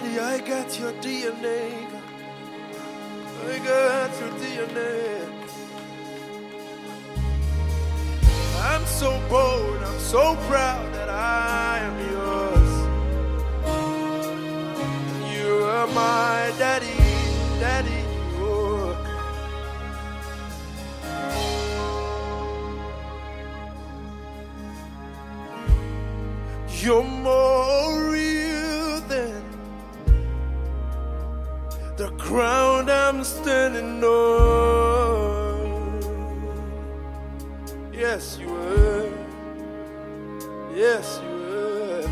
Daddy, I got your DNA. I got your DNA. I'm so bold, I'm so proud that I am yours. You are my daddy, daddy. Oh. You're more real than the ground I'm standing on. Yes, you are. Yes, you are.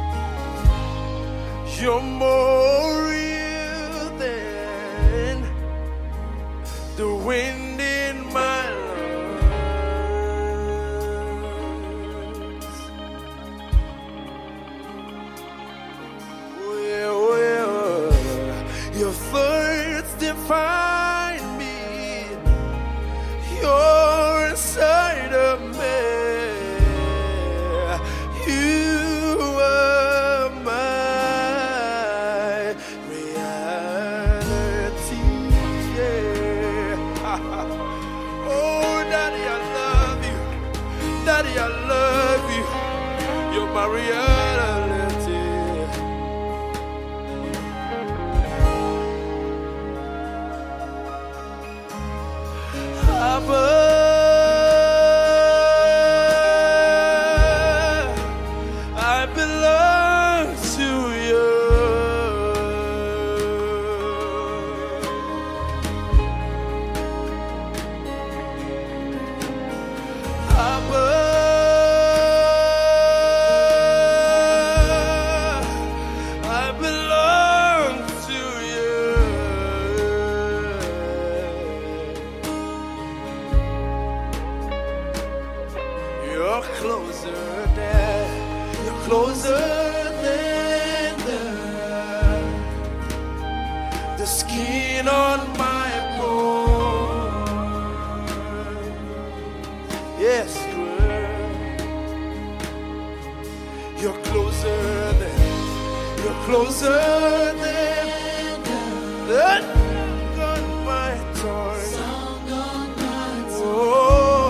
You're more real than the wind in my lungs. Well, your thoughts define me. You're inside of me. You are my reality. Yeah. Oh, Daddy, I love you. Daddy, I love you. You're my reality. Abba, I belong to you. Abba, I belong to you. You're closer than, you're closer than the skin on my bone. Yes, you are. You're closer than, you're closer than the on my tongue. Oh.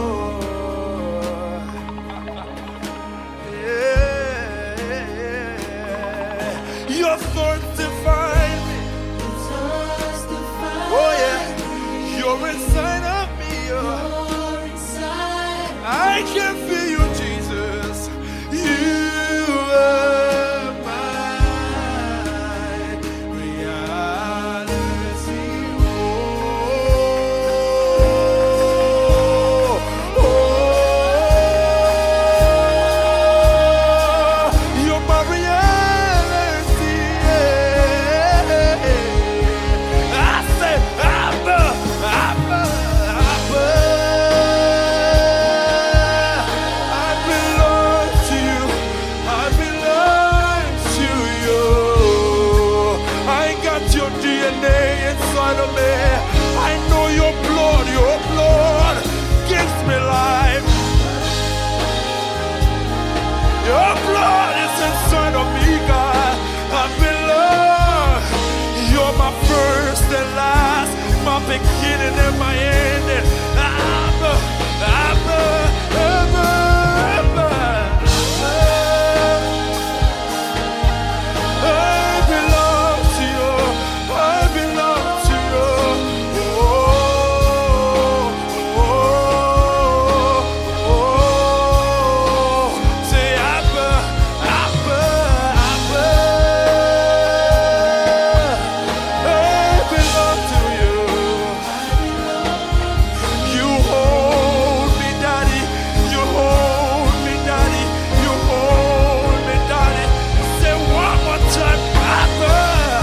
Your thoughts define me. Oh yeah, you're inside of me. I can feel you, Jesus. You are my reality. Oh, you're my reality. I say, Abba, Abba, Abba. I belong to you. I belong to you. I got your DNA inside of me. I know your blood gives me life. Your blood is inside of me, God. I belong. You're my first and last, my beginning and my ending. Abba, Abba, Abba, Abba. I belong to you. I belong to you. Oh, oh, oh. Say Abba, Abba, Abba. I belong to you. You hold me, Daddy. You hold me, Daddy. You hold me, Daddy. Say one more time, Abba.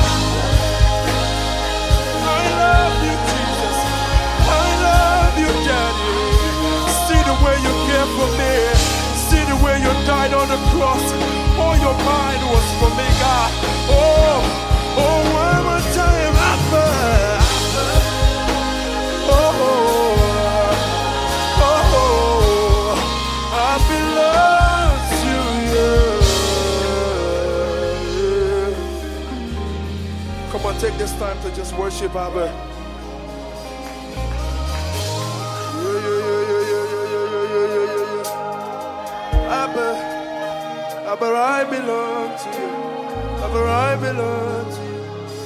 I love you, Jesus. I love you, Daddy. See the way you care for me. See the way you died on the cross. All your mind was for me, God. Oh, oh, one more time, Abba. Oh, oh, I belong to you. take this time to just worship Abba. Abba, Abba, I belong to you. Abba, I belong to you.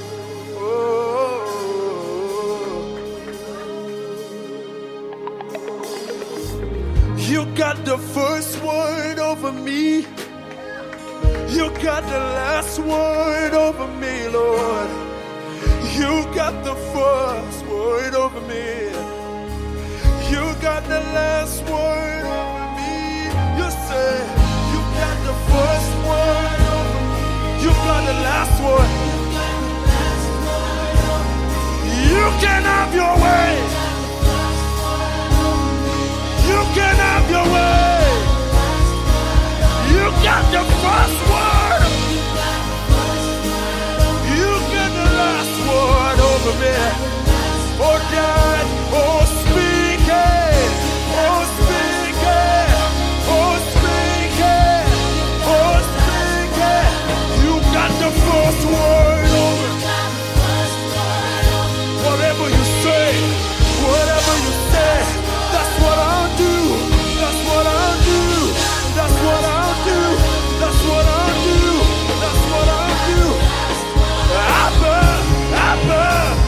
Oh, you got the first word over me. You got the last word over me, Lord. You got the first word over me. You got the last word over me. You say, you got the first word over me. You got the last word. You can have your way. You can have your way. You got the first word. You get the last word over me. Oh God, oh speak it, oh speak it, oh speak it, oh speak it. You got the first word over me. Whatever you say, that's what I'll do. That's what I'll do. That's what I'll do. That's what I'll do. That's what I'll do. Abba, Abba.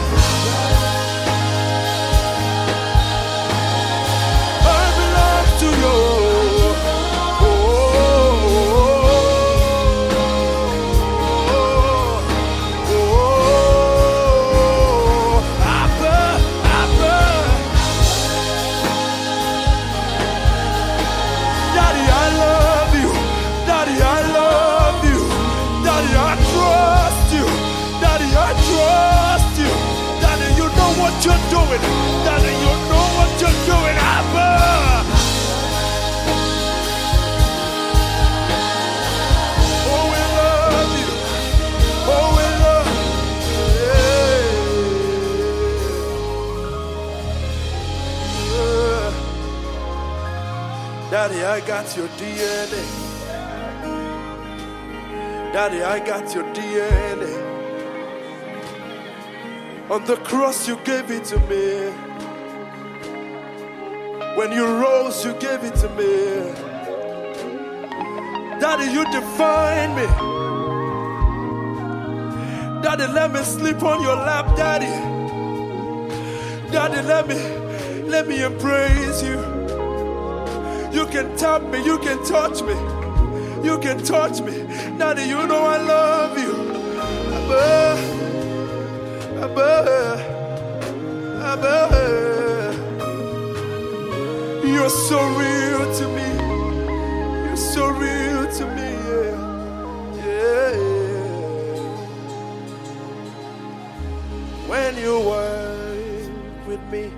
I belong to you. Oh, oh, oh. Abba, Abba. Daddy, I love you. Daddy, I love you. Daddy, I trust you. Daddy, I trust you. Daddy, you know what you're doing. Daddy, you know what you're doing. Abba. Oh, we love you. Oh, we love you. Daddy, I got your DNA. Daddy, I got your DNA. On the cross, you gave it to me. When you rose, you gave it to me. Daddy, you define me. Daddy, let me sleep on your lap, Daddy. Daddy, let me embrace you. You can tap me, you can touch me. You can touch me. Daddy, you know I love you. Abba, Abba, Abba. You're so real to me. You're so real to me, yeah. When you work with me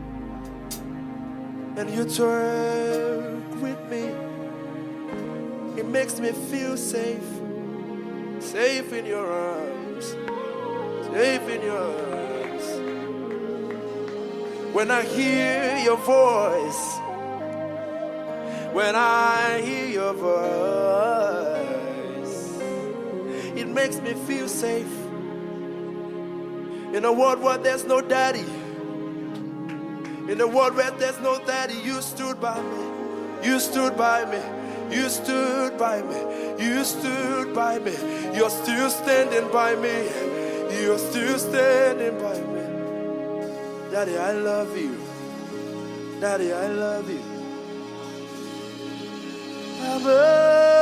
and you talk with me, it makes me feel safe. Safe in your arms. Safe in your arms. When I hear your voice, when I hear your voice, it makes me feel safe. In a world where there's no daddy, in a world where there's no daddy, you stood by me. You stood by me. You stood by me. You stood by me. You're still standing by me. You're still standing by me. Daddy, I love you. Daddy, I love you. Abba.